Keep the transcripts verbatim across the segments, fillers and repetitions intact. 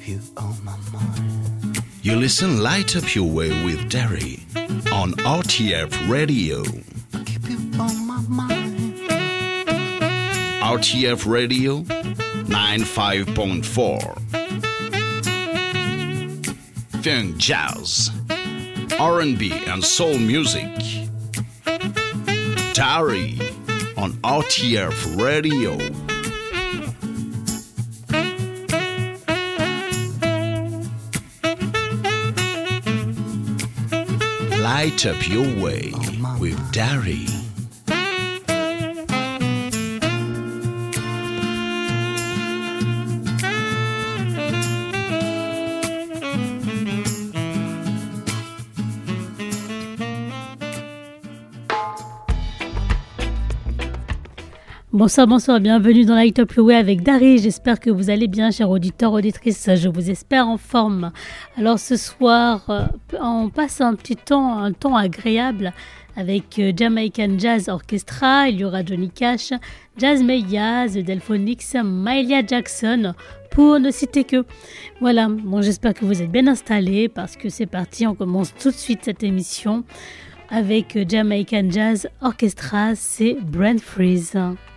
you on my mind. You listen Light Up Your Way with Derry on R T F Radio. I keep you on my mind. R T F Radio ninety-five point four. Funk, jazz, R and B and soul music. Derry on R T F Radio. Light up your way with Derry. Bonsoir, bonsoir, bienvenue dans Light Up Your Way avec Dari. J'espère que vous allez bien, chers auditeurs, auditrices. Je vous espère en forme. Alors ce soir, on passe un petit temps, un temps agréable avec Jamaican Jazz Orchestra. Il y aura Johnny Cash, Jazz Maya, The Delphonics, Mahalia Jackson, pour ne citer que. Voilà, bon, j'espère que vous êtes bien installés parce que c'est parti. On commence tout de suite cette émission avec Jamaican Jazz Orchestra. C'est Brent Freeze.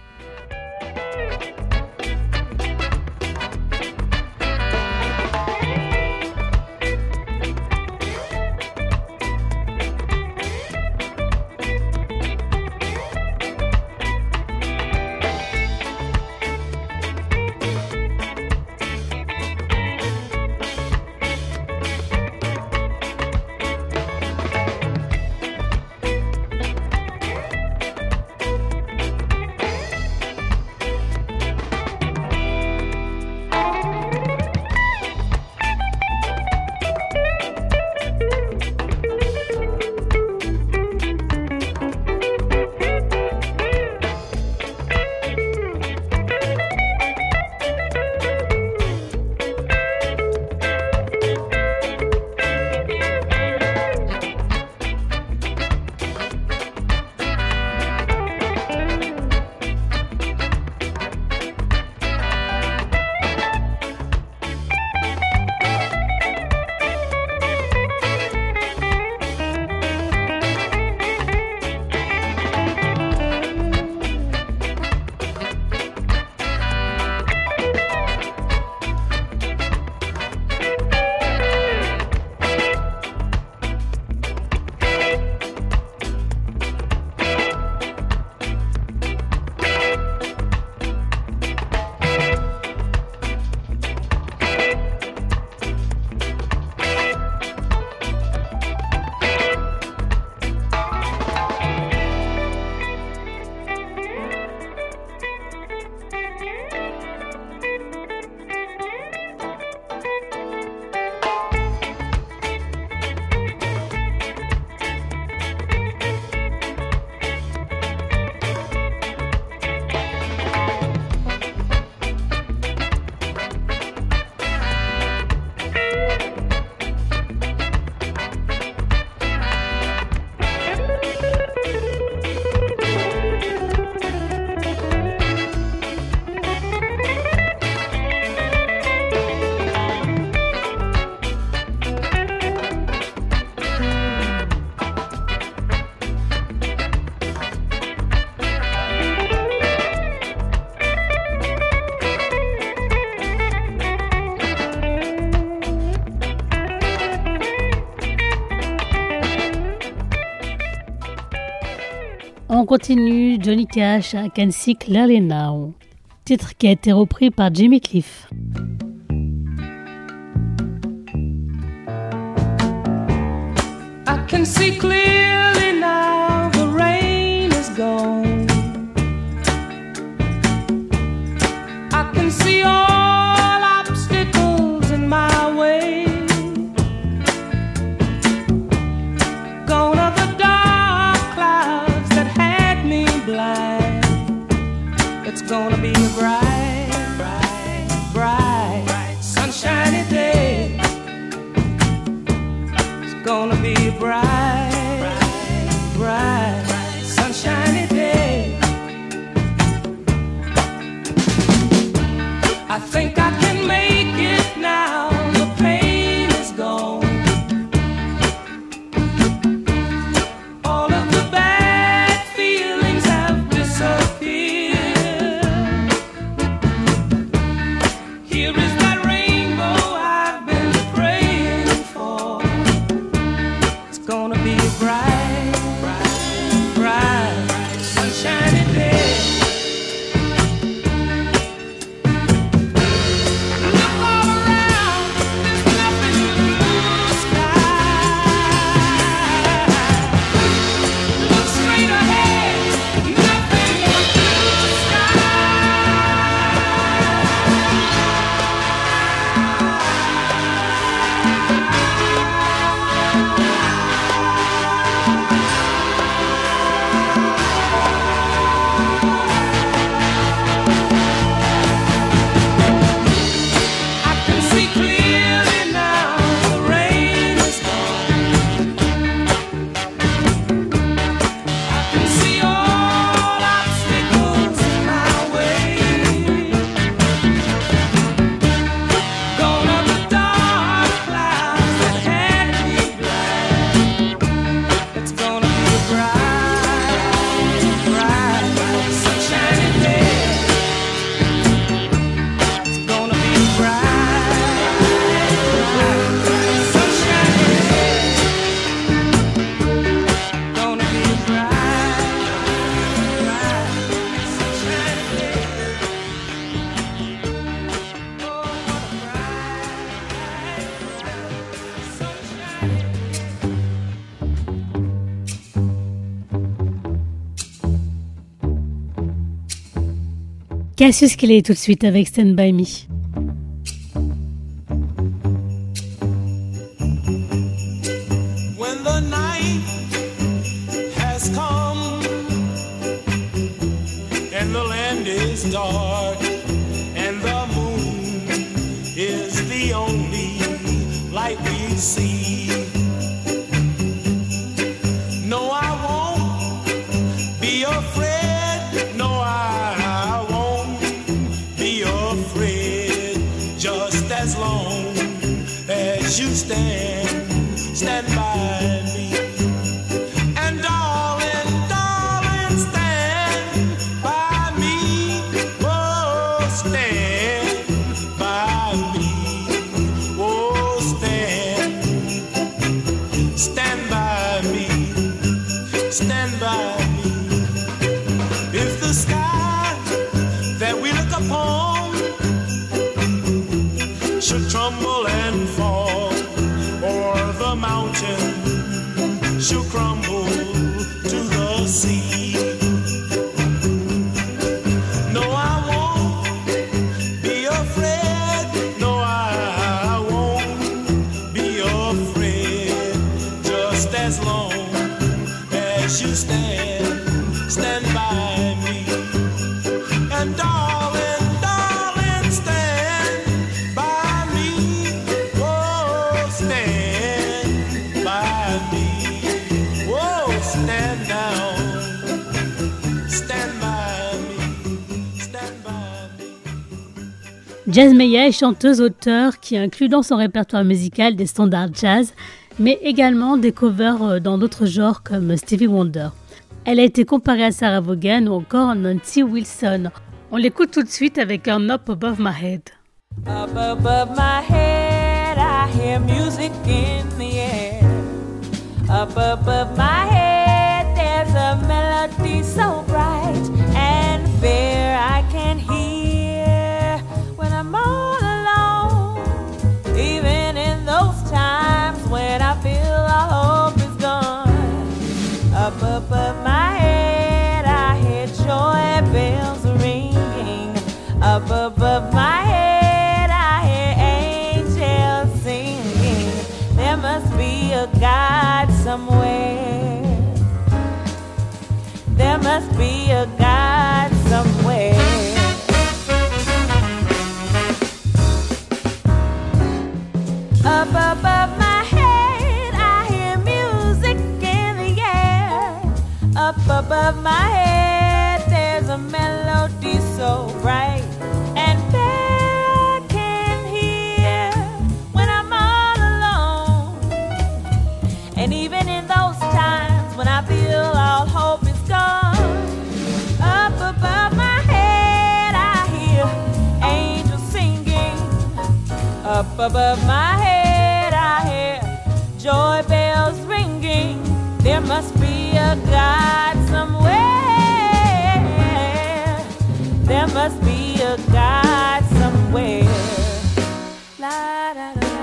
On continue, Johnny Cash, I Can See Clearly Now, titre qui a été repris par Jimmy Cliff. I can see clearly now, the rain is gone. I can see all obstacles in my way. Gone are the dark clouds that had me blind. It's gonna be a bright, bright, bright, bright sunshiny day. It's gonna be bright, bright. Here is that rainbow I've been praying for. It's gonna be a bright, bright, bright, sunshiny day. Look all around, there's nothing but blue sky. Look straight ahead, nothing but blue sky. I can see clearly now, the rain is gone. I can see all obstacles in my way. Gone are the dark clouds that had me blind. It's gonna be a bright, bright, sunshiny day. It's gonna be a bright, bright, sunshiny day. Gonna be a bright, bright, sunshiny day. Oh, what a bright, bright, sunshiny day. Cassius Clay tout de suite avec Stand By Me. When the night has come and the land is dark and the moon is the only light we see. No, I won't be afraid. No, I won't be afraid. Just as long as you stand, stand by me. And darling, darling, stand by me. Oh, stand by me. Oh, stand, stand by me. Stand by me. If the sky that we look upon should tremble and fall, or the mountain should crumble to the sea. No, I won't be afraid. No, I won't be afraid. Just as long as you stand, stand by me. And darling, darling, stand by me. Oh, stand by me. Oh, stand down. Stand by me. Stand by me. Jazz Maya est chanteuse-auteure qui inclut dans son répertoire musical des standards jazz, mais également des covers dans d'autres genres comme Stevie Wonder. Elle a été comparée à Sarah Vaughan ou encore Nancy Wilson. On l'écoute tout de suite avec un Up Above My Head. Up above my head, I hear music in the air. Up above my head, there's a melody so bright and fair I can hear when I'm all alone. Even in those times when I feel all hope is gone. Up above my head, I hear joy bells ringing. Up above my head, I hear angels singing. There must be a God somewhere. There must be a God somewhere. Up above my head, I hear music in the air. Up above my head, there's a melody so bright and fair I can hear when I'm all alone. And even in those times when I feel all hope is gone, up above my head I hear angels singing. Up above my head I hear joy bells ringing. There must be a God somewhere. There must be a God somewhere. La da da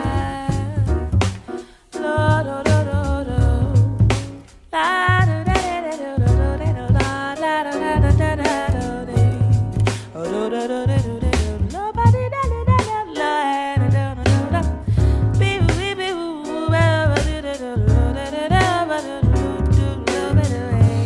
da, la da da da da, la da da da da da da, la da da da da da da, oh da da da da da. Nobody da da da da, la da da da da, bee bee bee boo, ba da da da da da da, ba da da da da da.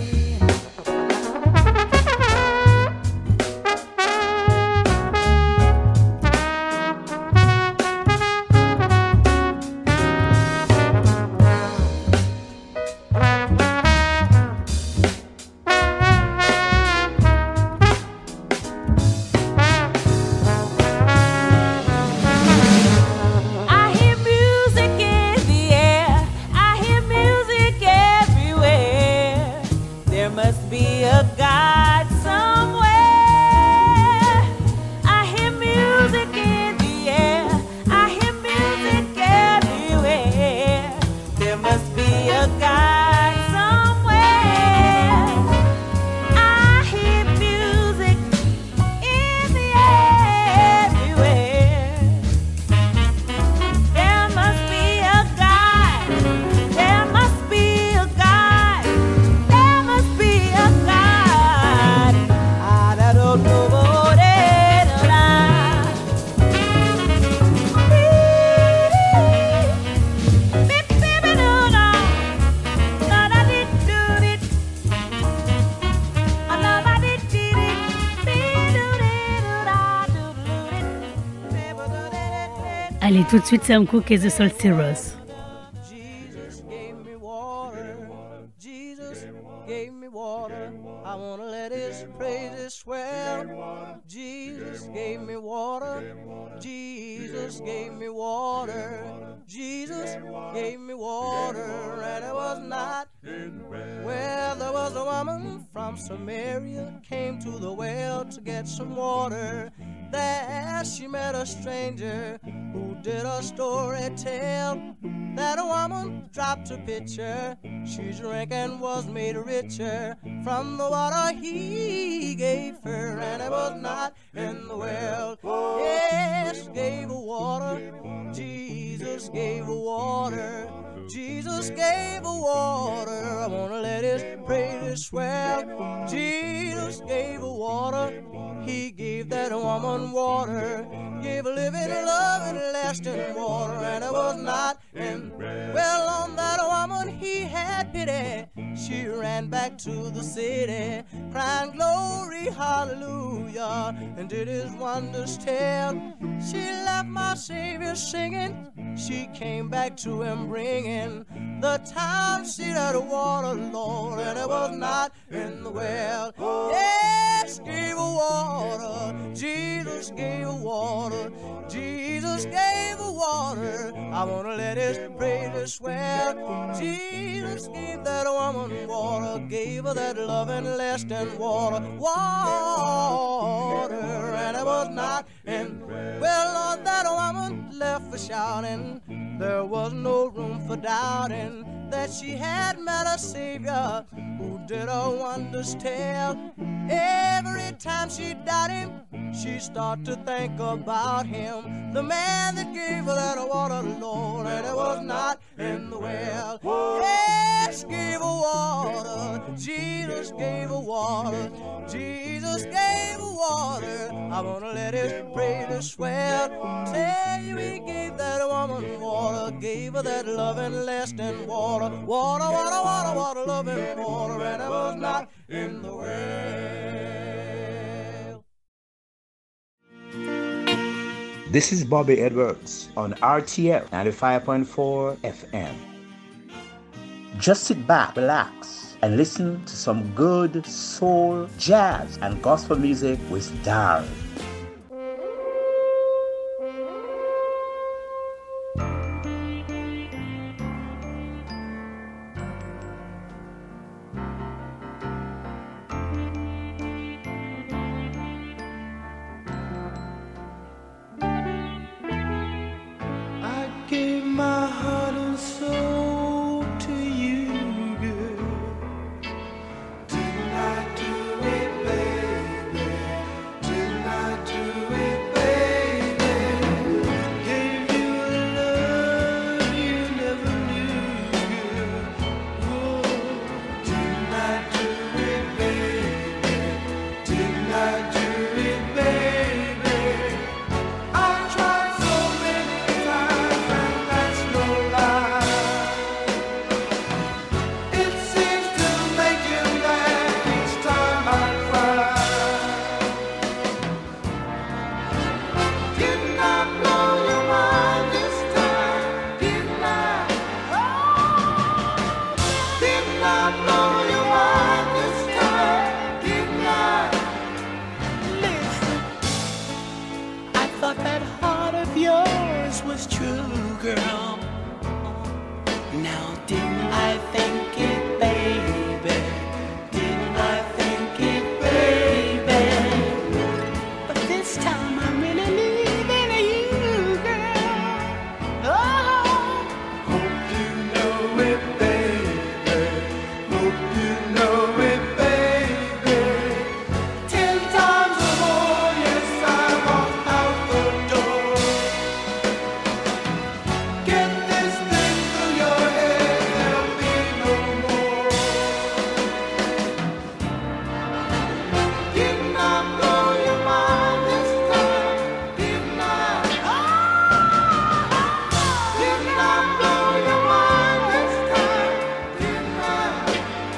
I hear music in the air. I hear music everywhere. There must be a God somewhere. I hear music in the air. I hear music everywhere. There must be a God somewhere. I hear music in the air everywhere. There must be a God. There must be a God. There must be a God. I don't know what it is. Beep, beep, beep, no, no. No, no, did, do, did. I love, I did, did it. Beep, do, did, do, da, do, do, did. Beep, do, did, did. Allez, tout de suite, Sam Cooke et The Salteros. Jesus gave me water. Jesus gave me water. I want to let his praises swell. Jesus gave me water. Jesus gave me water. Jesus gave me water. And it was not well, there was a woman from Samaria came to the well to get some water. There she met a stranger who did a story tell that a woman dropped a pitcher. She drank and was made richer from the water he gave her, and it was not in the well. Yes, gave her water. Jesus gave her water. Jesus gave her water. I wanna let his praises swell. Jesus gave her water. He gave that woman water. Gave a living, loving, lasting water, and it was not in. Well, on that woman he had pity. She ran back to the city, crying glory, hallelujah, and did his wonders tell. She left my Savior singing. She came back to him bringing the town seat of the water, Lord, and it was not in the well. Yes, gave her water. Jesus gave her water. Jesus gave her water. I want to let his praises swell. Jesus gave that woman water, gave her that loving, lasting water, water, and it was not in. Well, Lord, that woman left for shouting. There was no room for doubting that she had met a Savior who did her wonders tell. Every time she died him, she started to think about him, the man that gave her that water, Lord, and it was not in the well. Yes, gave her water. Jesus gave her water. Jesus gave her water. I want to let his praises swell. Tell you he gave that woman water, gave her that loving, lasting water. Water, water, water, water, loving water, and it was not in the well. This is Bobby Edwards on R T L ninety-five point four F M. Just sit back, relax, and listen to some good soul, jazz, and gospel music with Darryl. girl. Now didn't I think it, baby? Didn't I think it, baby? But this time I'm really leaving you, girl. Oh, hope you know it, baby. Hope you know it, baby. Ten times or more, yes, I walked out the door. Get this thing through your head, there'll be no more. Didn't I blow your mind this time? Didn't I? Didn't I blow your mind this time? Didn't I?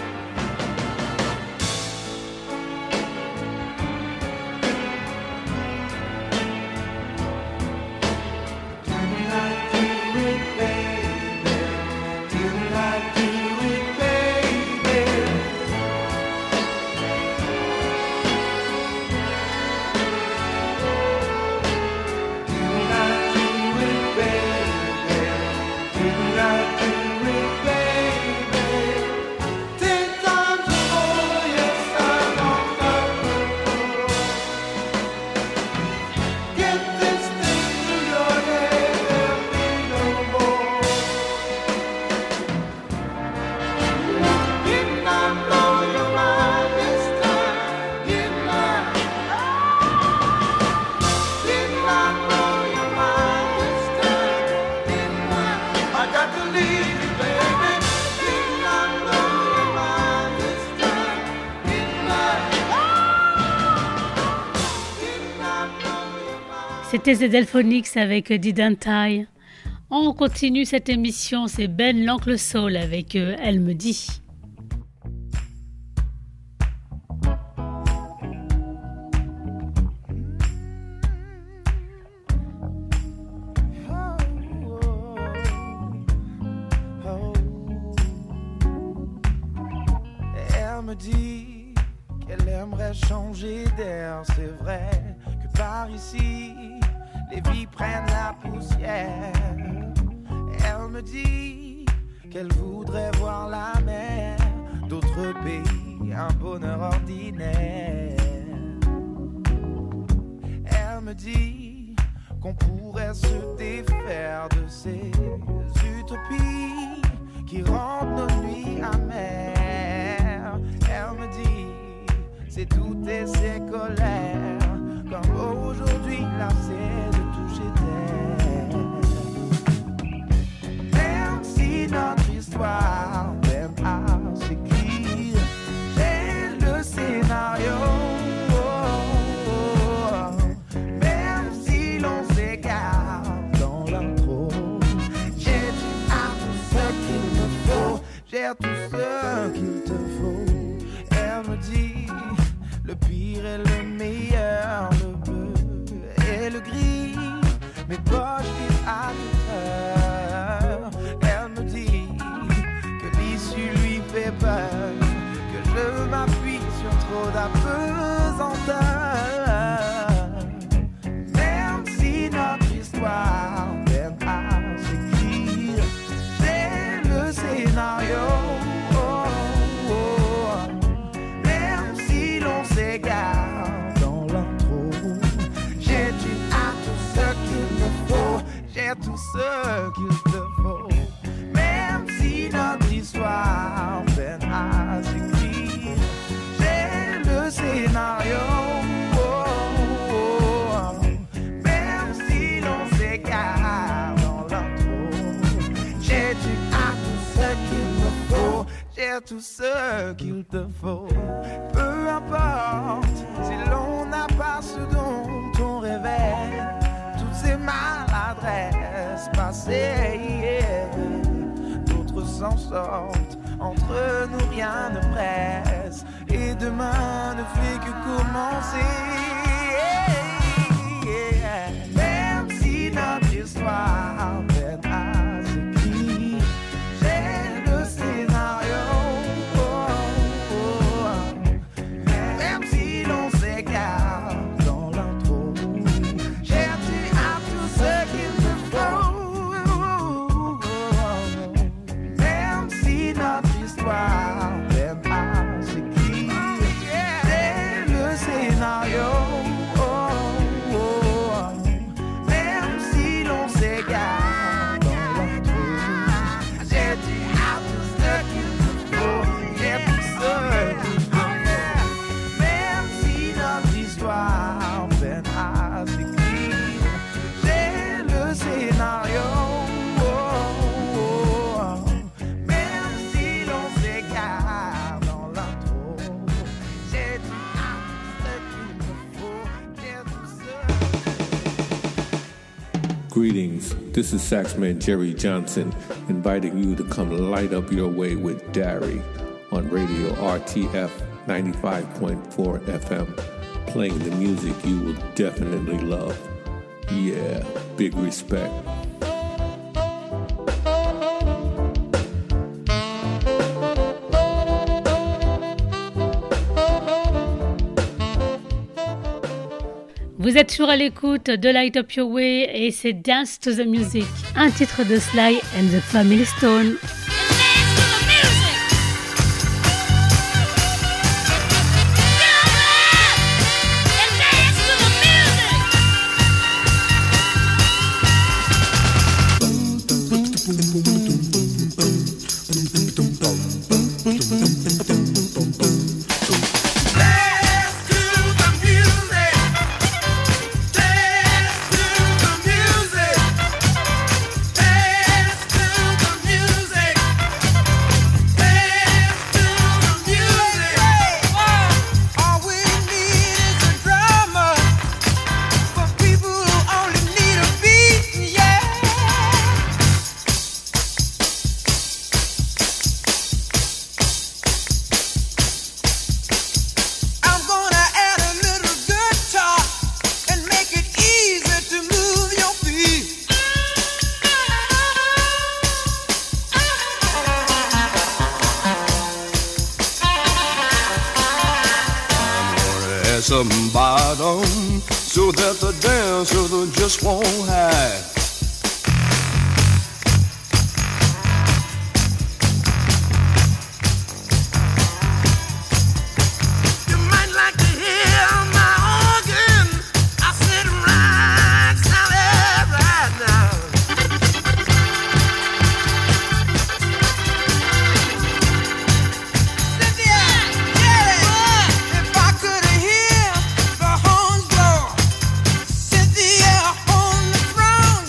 Didn't I do it, baby? Didn't I do it, baby? Didn't I do it, baby? Didn't I do it, baby? Ten times or more, yes, I walked out the door. Get this thing through your head, there'll be no more. Didn't I blow your mind this time? Didn't I? Didn't I blow your mind this time? Didn't I? I got to leave you, baby. Didn't I blow your mind this time? Didn't I? Didn't I blow your mind? C'était The Delphonics avec Didn't I. On continue cette émission, c'est Ben l'Oncle Soul avec euh, Elle me dit. Elle me dit qu'elle aimerait changer d'air. C'est vrai que par ici, les vies prennent la poussière. Elle me dit qu'elle voudrait voir la mer, d'autres pays, un bonheur ordinaire. Elle me dit qu'on pourrait se défaire de ces utopies qui rendent nos nuits amères. Elle me dit, c'est toutes et ses colères, comme aujourd'hui lassée de toucher terre. Même si notre histoire peine à s'écrire, j'ai le scénario. Même si l'on s'égare dans l'intro, j'ai dit à tout ce qu'il me faut, j'ai tout ce qu'il te faut. Elle me dit, le pire et le meilleur, le bleu et le gris, mes poches vivent à toute heure. Elle me dit que l'issue lui fait peur, que je m'appuie sur trop d'apesanteur. Même si notre histoire peine à s'écrire, j'ai le scénario. Oh, oh, oh. Même si l'on s'égare dans l'intro, j'ai du à tout ce qu'il me faut, j'ai tout ce qu'il te faut. Même si notre histoire peine à s'écrire, j'ai le scénario. Oh, oh, oh. Même si l'on s'égare dans l'intro, j'ai du à tout ce qu'il me faut, j'ai tout ce qu'il te faut. Peu importe si l'on n'a pas ce dont on rêvait, toutes ces maladresses passées hier, d'autres s'en sortent, entre nous rien ne presse, et demain ne fait que commencer. Même si notre histoire peine à s'écrire, j'ai le scénario. Oh, oh, oh. Même si l'on s'égare dans l'intro, j'ai dit à tout ce qu'il me faut. This is Saxman Jerry Johnson inviting you to come light up your way with Dari on radio R T F ninety-five point four F M, playing the music you will definitely love. Yeah, big respect. Vous êtes toujours à l'écoute de Light Up Your Way et c'est Dance to the Music, un titre de Sly and the Family Stone. Some bottom so that the dancer just won't hide. You might like to hear my organ. I sit right solid right now. Cynthia, yeah, if I could hear the horns blow, Cynthia on the throne,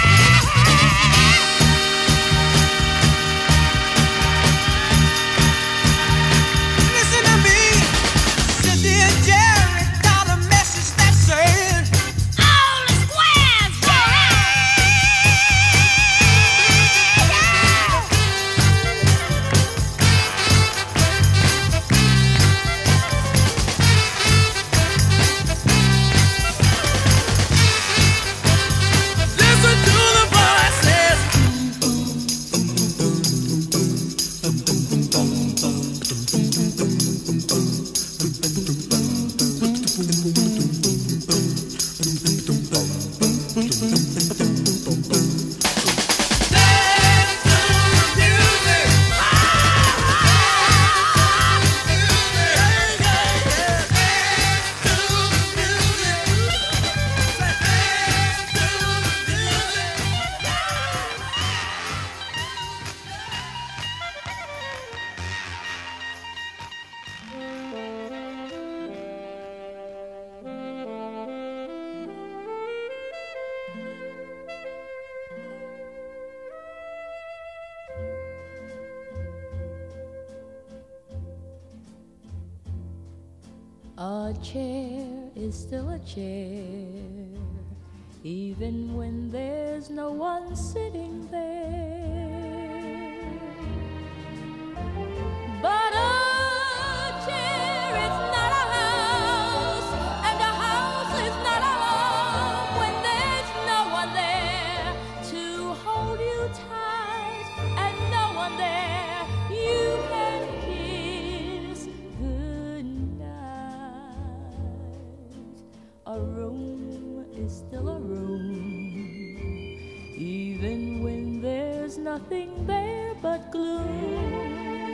listen to me. Cynthia and Jerry got a message that said, all the squares, listen to the voices. Dance to the music. A chair is still a chair, even when there's no one sitting there. But a chair is not a house, and a house is not a home when there's no one there to hold you tight, and no one there you can kiss goodnight. A room is still a room, even when there's nothing there but gloom.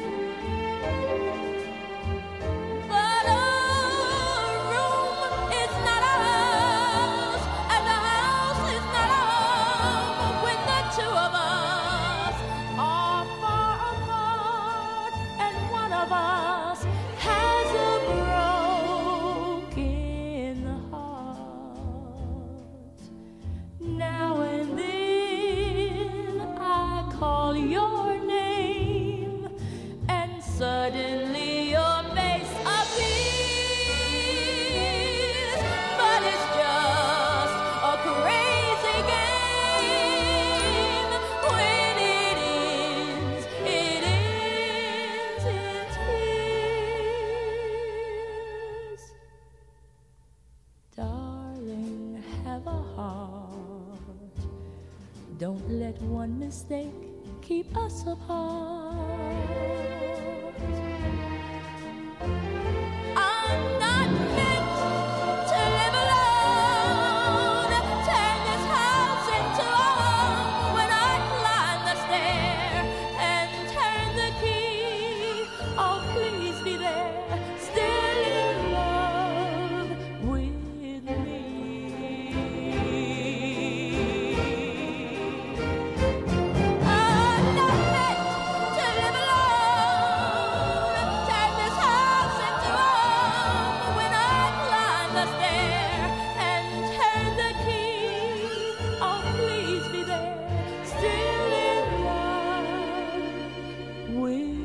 But a room is not a house, and a house is not a home when the two of us are far apart, and one of us has a broken heart. Now and then I call your name, and suddenly your face appears. But it's just a crazy game Don't let one mistake keep us apart. I'm not meant to live alone. Turn this house into a home when I climb the stair and turn the key. Oh, please be there, still in love with me. I'm not meant to live alone. Turn this house into a home when I climb the stair and turn the key. Oh, please be there, still in love with me.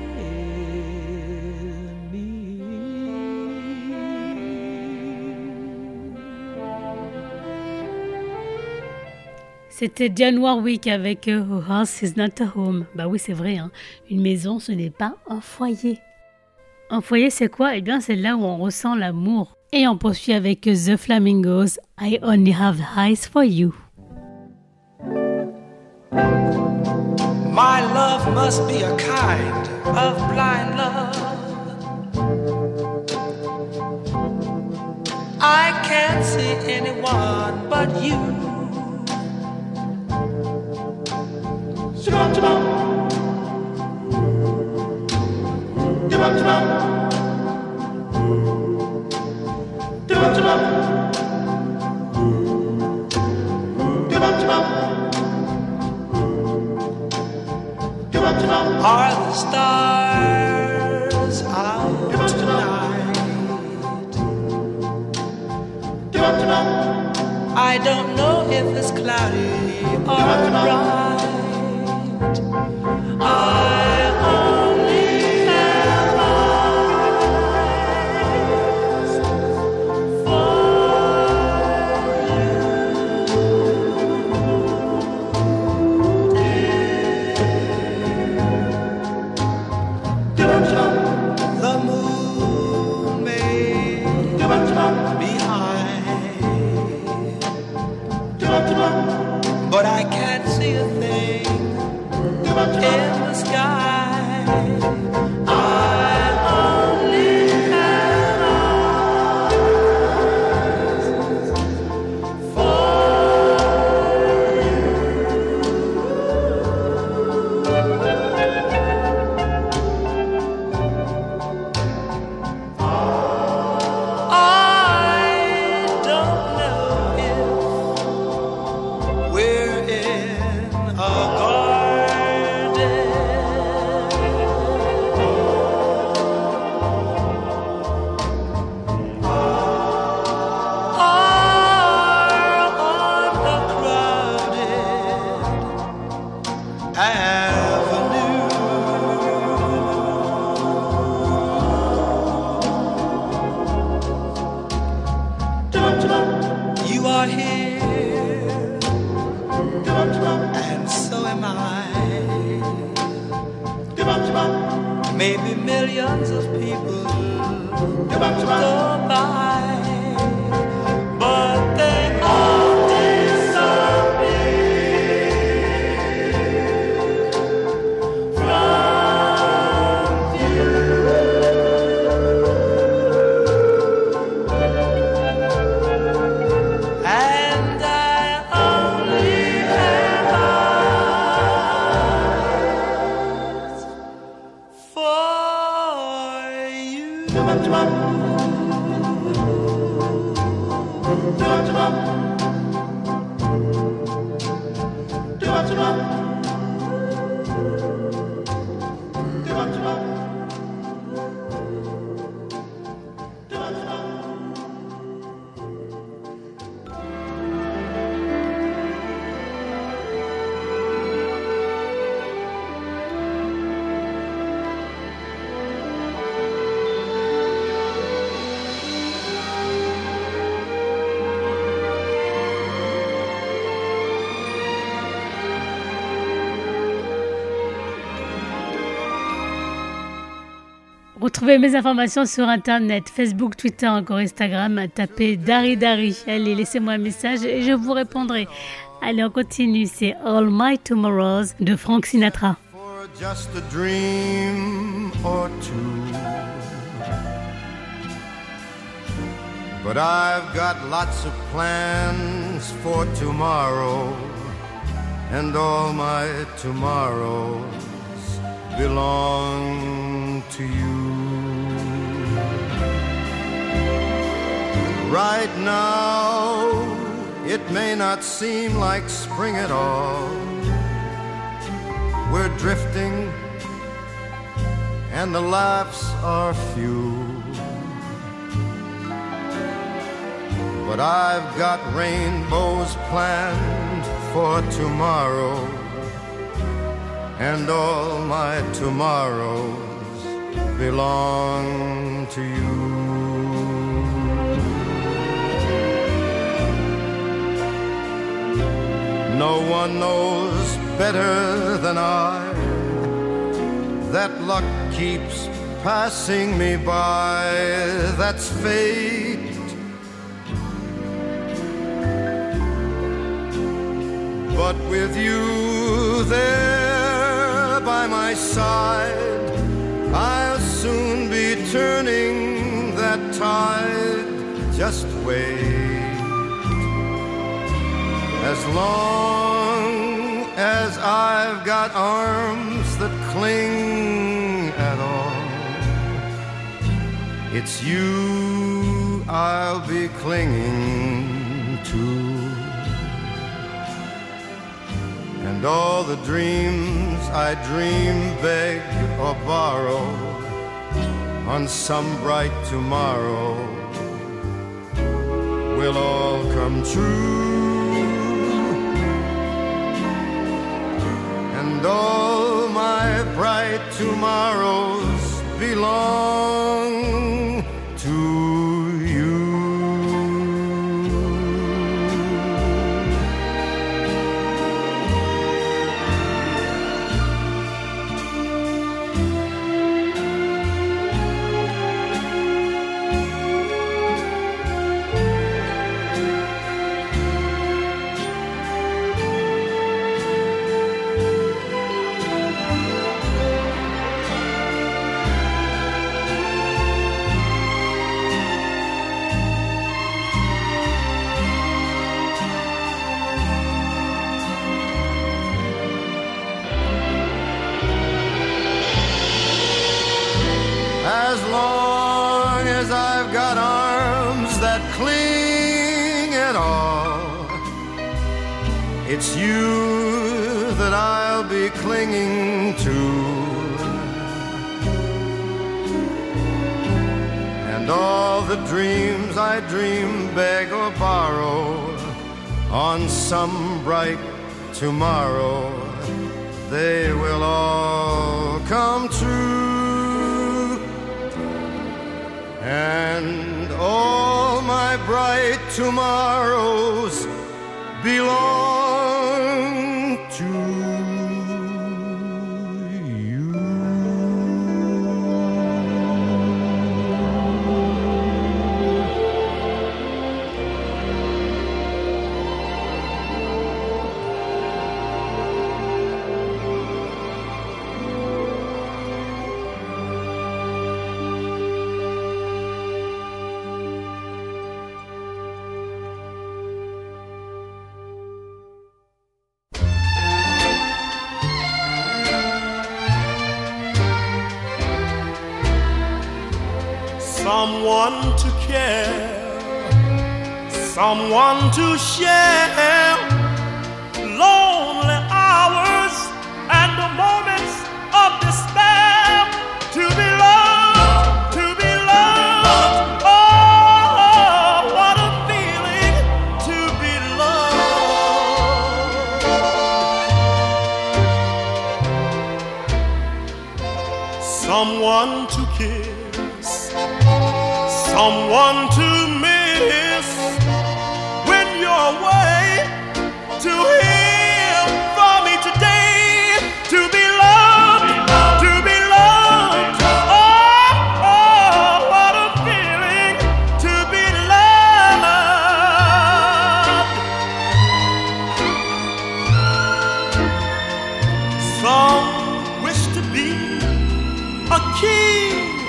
C'était Dionne Warwick avec euh, A House is not a home. Bah oui, c'est vrai, hein. Une maison, ce n'est pas un foyer. Un foyer, c'est quoi? Eh bien, c'est là où on ressent l'amour. Et on poursuit avec euh, The Flamingos, I Only Have Eyes for You. My love must be a kind of blind love. I can't see anyone but you. Come on, come on. Come on, come on. Come on, come on. Come on, come on. Come on. Are the stars out come on, tonight? Come on, come on. I don't know if it's cloudy or come on, bright. I only have eyes for you. The moon may be high, but I can't see a thing in the sky. I only have eyes for I don't know if we're in a garden or on a crowded avenue. You are here, and so am I. Maybe millions of people go by, but they all disappear from view. And I only have eyes for you. Retrouvez mes informations sur internet, Facebook, Twitter, encore Instagram. Tapez Dari Dari. Allez, laissez-moi un message et je vous répondrai. Allez, on continue, c'est All My Tomorrows de Frank Sinatra. For just a dream or two, but I've got lots of plans for tomorrow, and all my tomorrows belong to you. Right now, it may not seem like spring at all. We're drifting and the laughs are few, but I've got rainbows planned for tomorrow, and all my tomorrows belong to you. No one knows better than I that luck keeps passing me by. That's fate. But with you there by my side, I'll soon be turning that tide. Just wait. As long as I've got arms that cling at all, it's you I'll be clinging to. And all the dreams I dream, beg or borrow on some bright tomorrow will all come true. And all my bright tomorrows belong to you. As long as I've got arms that cling at all, it's you that I'll be clinging to. And all the dreams I dream, beg or borrow on some bright tomorrow, they will all come true. And all my bright tomorrows belong to you. Someone to care, someone to share lonely hours and the moments of despair. To be loved, to be loved, oh, what a feeling to be loved. Someone to kiss, someone to miss when you're away, to hear from me today. To be loved, to be loved, oh, oh, what a feeling to be loved.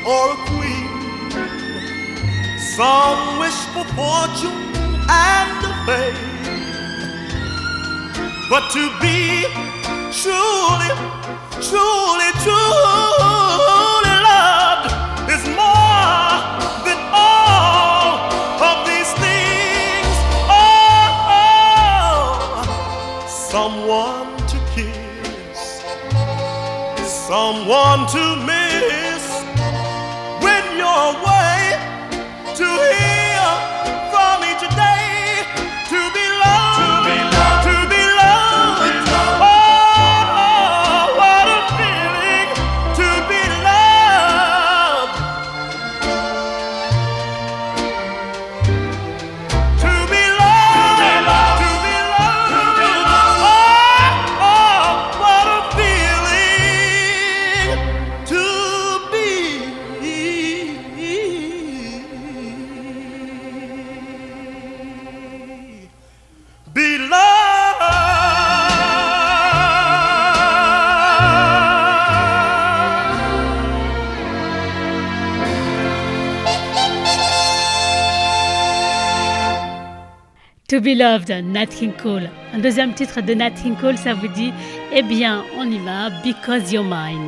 or a queen. Some wish for fortune and fame, but to be truly, truly, truly loved is more than all of these things. Oh, oh. Someone to kiss, someone to miss when you're away, to hear from me today, to be loved, to be loved, to be loved. Oh, oh, what a feeling to be loved, to be loved, to be loved, to be loved. Oh, oh, what a feeling to be. Be To Be Loved, Nat King Cole. Un deuxième titre de Nat King Cole, ça vous dit, eh bien, on y va, Because You're Mine.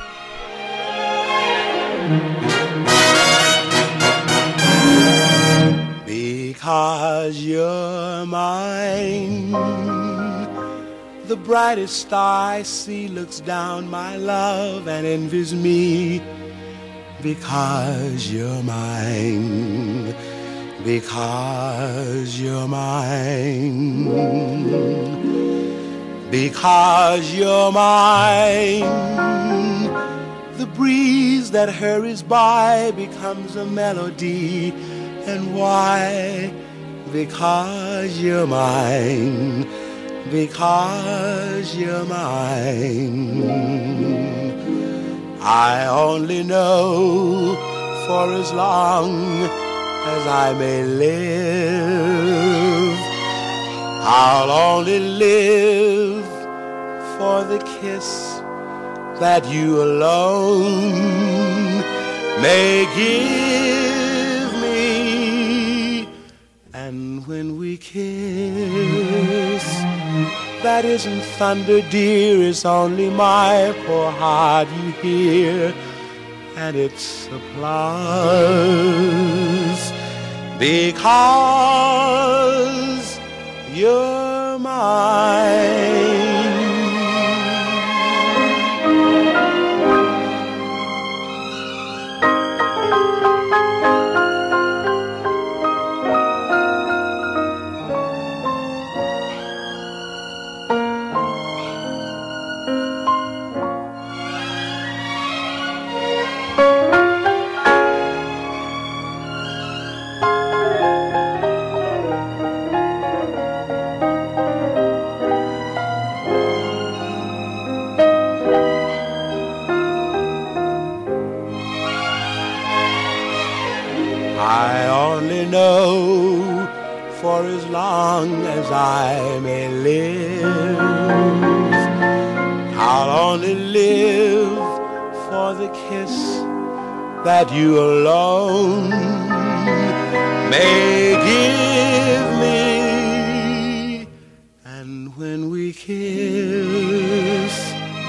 Because you're mine, the brightest star I see looks down my love and envies me. Because you're mine, because you're mine, because you're mine, the breeze that hurries by becomes a melody. And why? Because you're mine, because you're mine. I only know for as long as I may live, I'll only live for the kiss that you alone may give me. And when we kiss, that isn't thunder, dear, it's only my poor heart you hear, and it's applause because you're mine. I only know for as long as I may live, I'll only live for the kiss that you alone may give me. And when we kiss,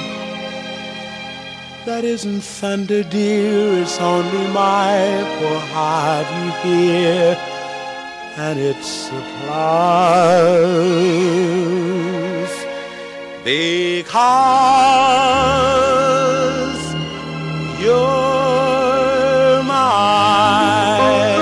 that isn't thunder, dear, it's only my poor heart you hear, and it's applause because you're mine.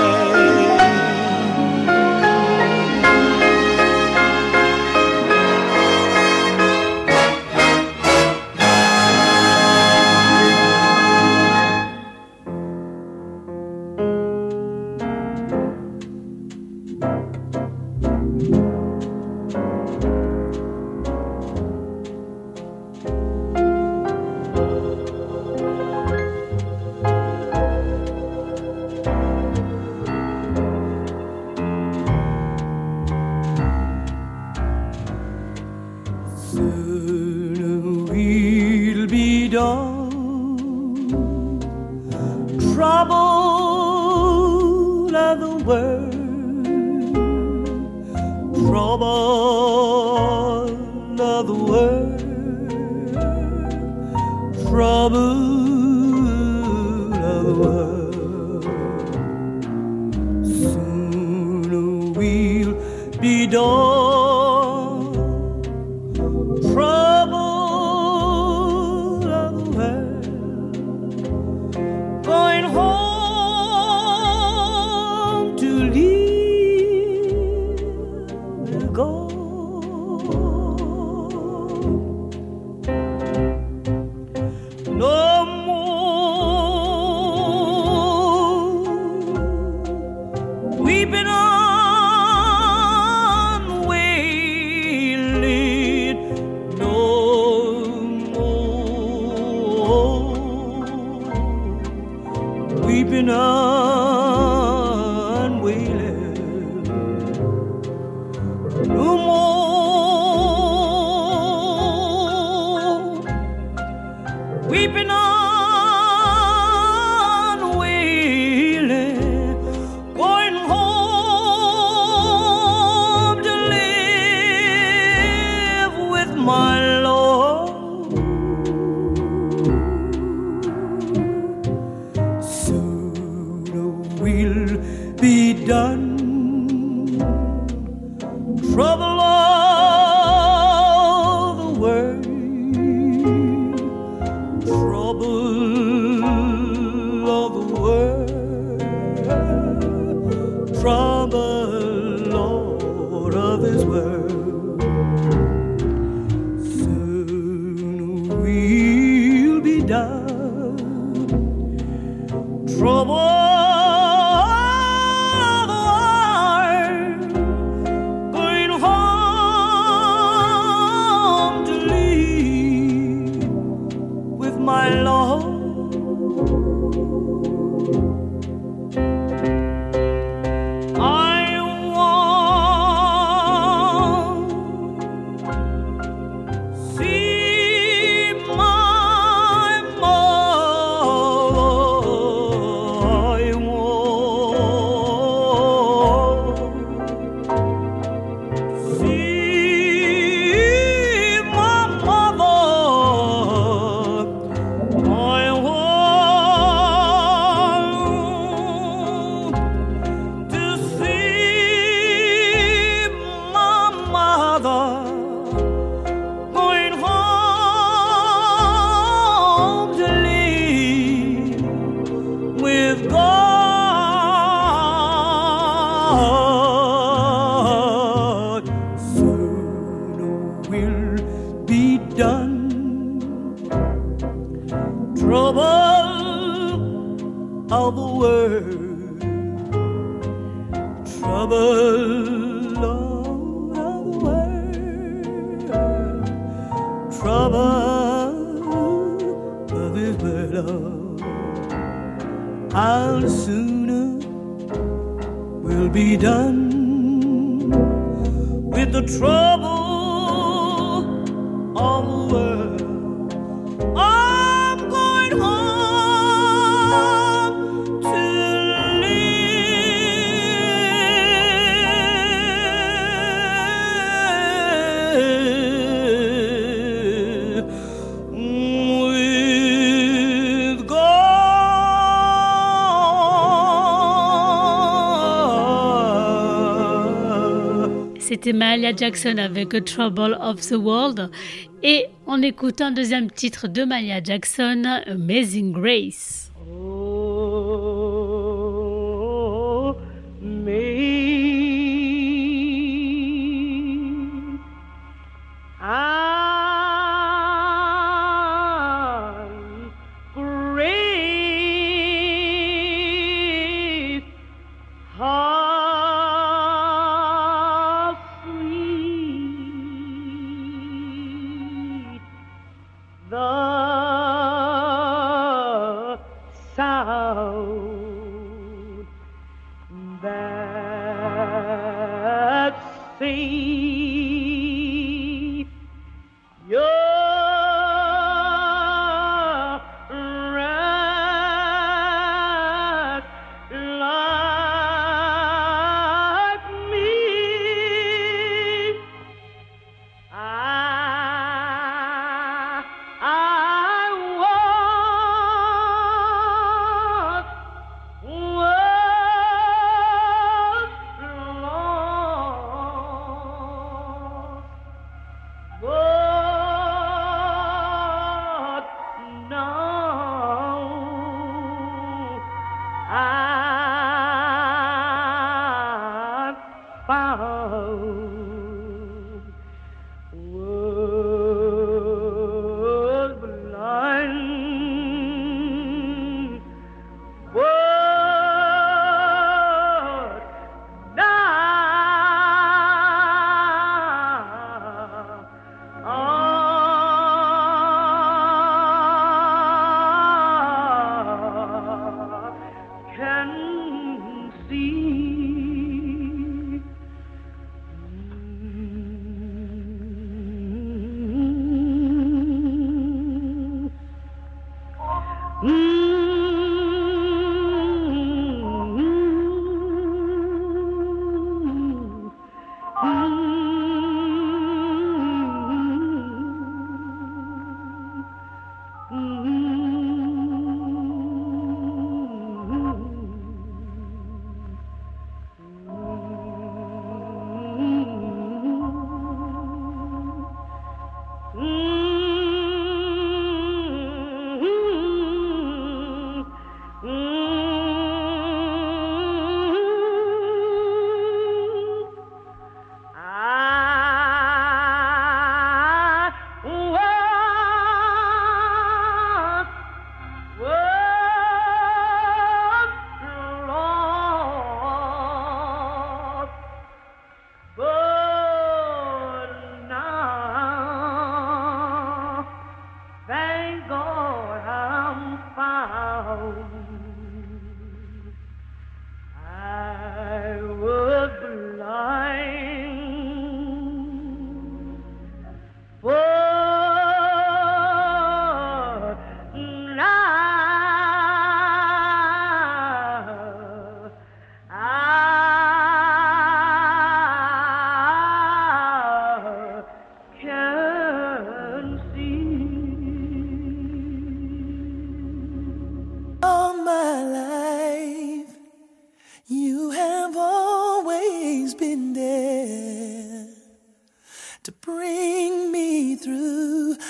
world, trouble of the world. Sooner we'll be done. Trouble of the world, going home to leave go. No more weeping on wailing, no more weeping on wailing, no more weeping on wailing, going home to live with my Lord. Sooner we'll be done. Trouble of the world, trouble of the world, trouble, Lord, of this world. Soon we'll be done. Trouble of the world, going home to live with my Lord. I want see my mother. I want see my mother. I want to see my mother going home to live with God. Sooner we'll be done. Trouble of the world, trouble of the world, trouble of this world. How sooner we'll be done with the trouble of the world. I'm going home to live with God. C'était Mahalia Jackson avec A Trouble of the World. Et on écoute un deuxième titre de Mahalia Jackson, Amazing Grace. Oh, me, I'm great, how sweet the sound that saved your wrath like me. I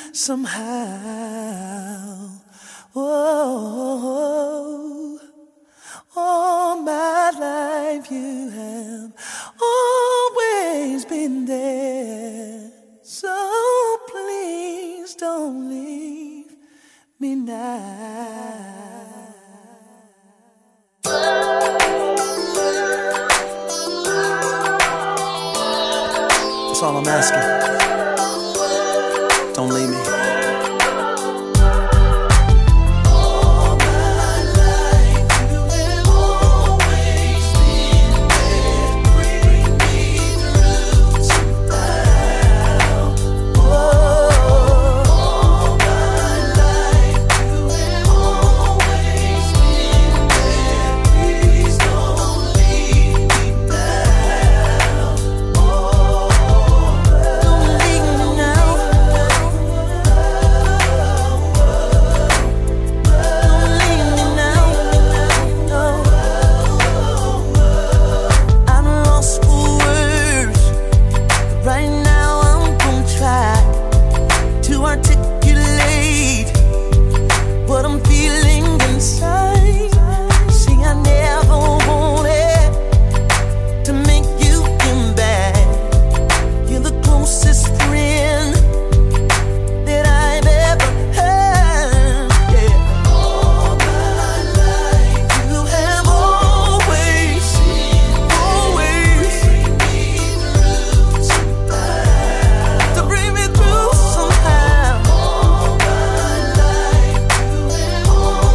somehow. Oh, all my life you have always been there. So please don't leave me now. That's all I'm asking. Don't leave me. Oh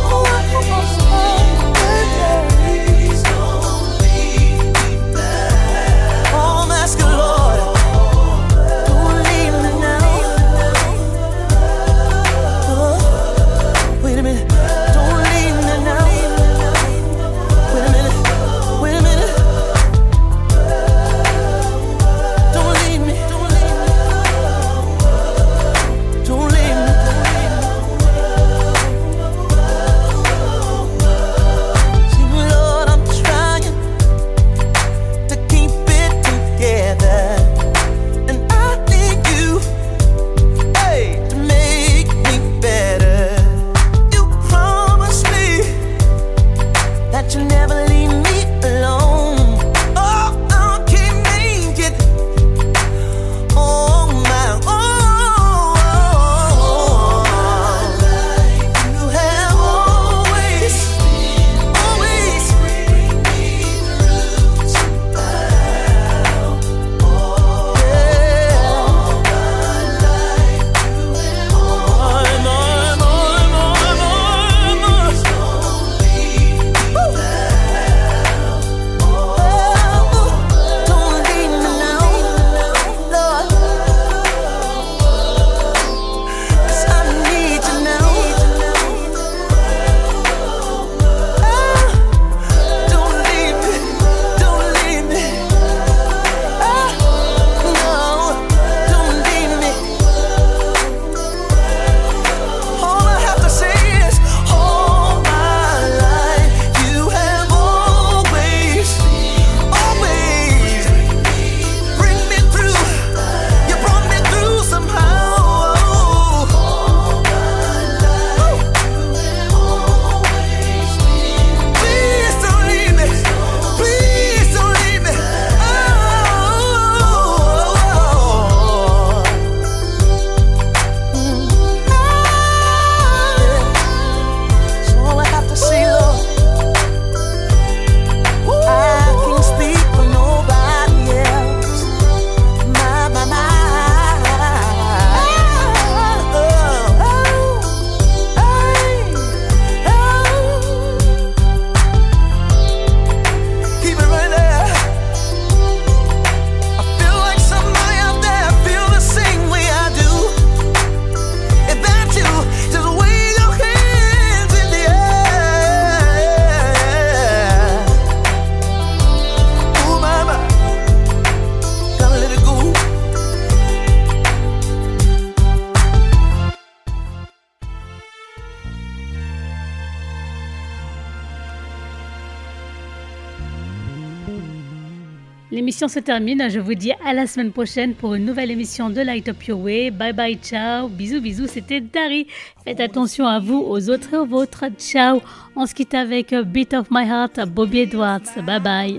L'émission se termine. Je vous dis à la semaine prochaine pour une nouvelle émission de Light Up Your Way. Bye bye, ciao. Bisous, bisous. C'était Dari. Faites attention à vous, aux autres et aux vôtres. Ciao. On se quitte avec Beat of My Heart, Bobby Edwards. Bye bye.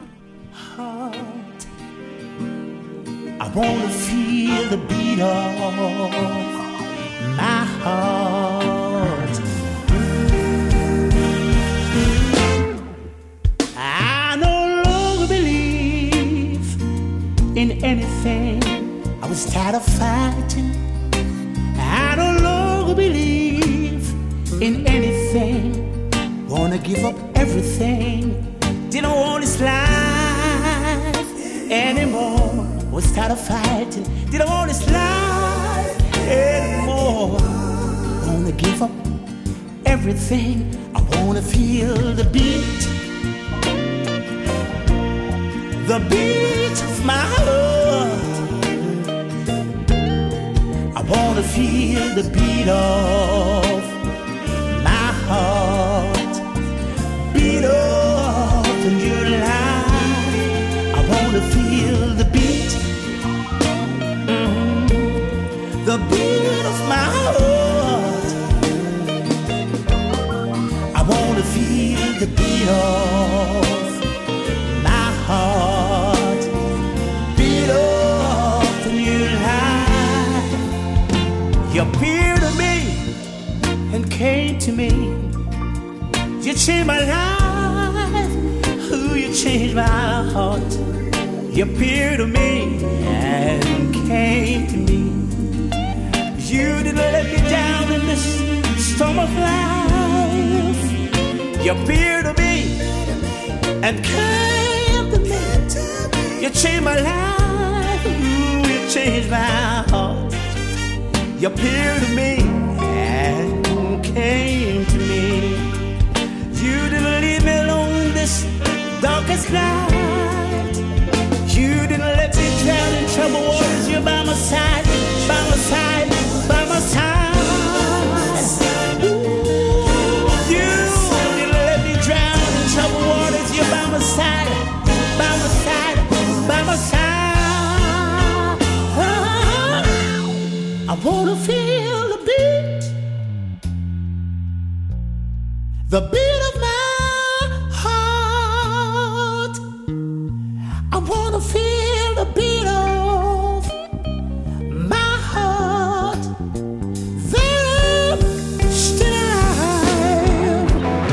I wanna feel the beat of my heart. I no longer believe in anything. I was tired of fighting. I no longer believe in anything. Wanna give up everything. Didn't want this life anymore. Was tired of fighting. Didn't want this life anymore. Wanna give up everything. I wanna feel the beat, the beat of my heart. I wanna feel the beat of my heart. Beat of the new life. I wanna feel the beat, mm-hmm. the beat of my heart. I wanna feel the beat of my heart. Beat of the new life. You appeared to me and came to me. You changed my life. Ooh, you changed my heart. You appeared to me and came to me. You didn't let me down in this storm of life. You appeared to me and came to me. You changed my life. Ooh, you changed my heart. You appeared to me and came to me. You didn't leave me alone in this darkest night. You didn't let me drown in troubled waters. You're by my side, by my side, by my side. Ooh, you didn't let me drown in troubled waters. You're by my side, by my side, by my side. I wanna feel the beat, the beat of my heart. I wanna feel the beat of my heart. That I'm still alive.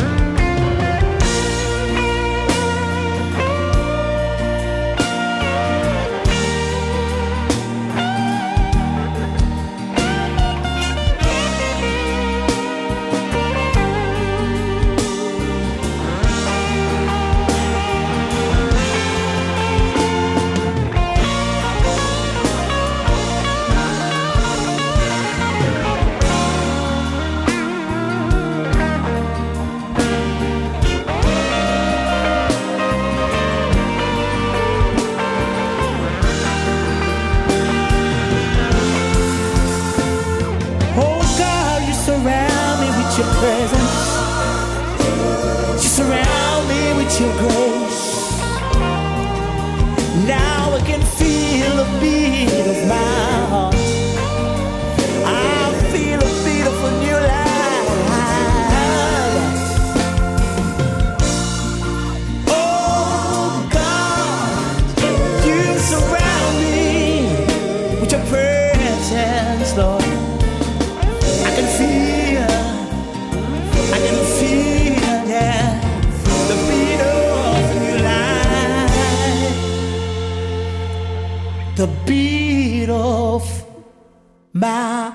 Your presence, you surround me with your grace. Now I can feel the beat of my heart. I feel a beat of a new life. Oh God, you surround me with your presence, Lord. I can feel, I can feel, yeah, the beat of a new life. The beat of my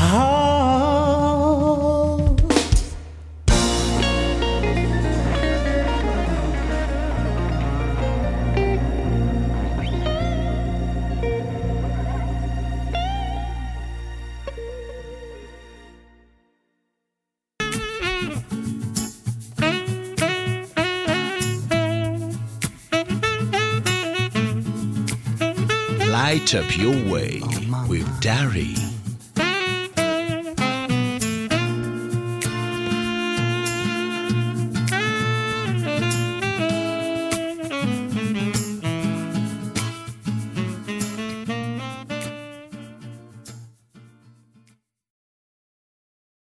heart. Light Up Your Way with Dari.